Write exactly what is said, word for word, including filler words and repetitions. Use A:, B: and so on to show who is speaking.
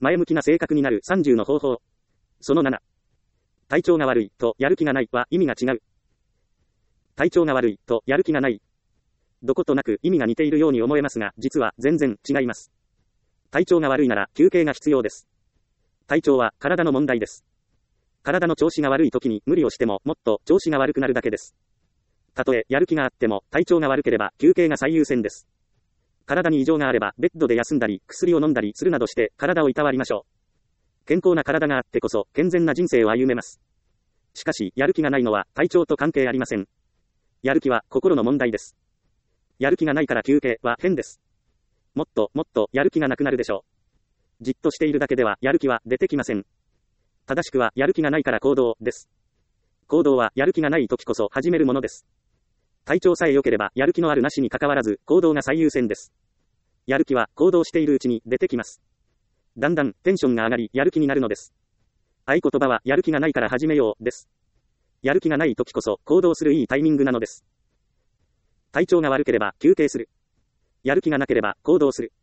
A: 前向きな性格になるさんじゅうの方法。そのなな。体調が悪いとやる気がないは意味が違う。体調が悪いとやる気がない。どことなく意味が似ているように思えますが、実は全然違います。体調が悪いなら休憩が必要です。体調は体の問題です。体の調子が悪い時に無理をしてももっと調子が悪くなるだけです。たとえやる気があっても体調が悪ければ休憩が最優先です。体に異常があればベッドで休んだり薬を飲んだりするなどして体をいたわりましょう。健康な体があってこそ健全な人生を歩めます。しかしやる気がないのは体調と関係ありません。やる気は心の問題です。やる気がないから休憩は変です。もっともっとやる気がなくなるでしょう。じっとしているだけではやる気は出てきません。正しくはやる気がないから行動です。行動はやる気がない時こそ始めるものです。体調さえ良ければやる気のあるなしに関わらず行動が最優先です。やる気は行動しているうちに出てきます。だんだんテンションが上がりやる気になるのです。合言葉はやる気がないから始めようです。やる気がない時こそ行動するいいタイミングなのです。体調が悪ければ休憩する。やる気がなければ行動する。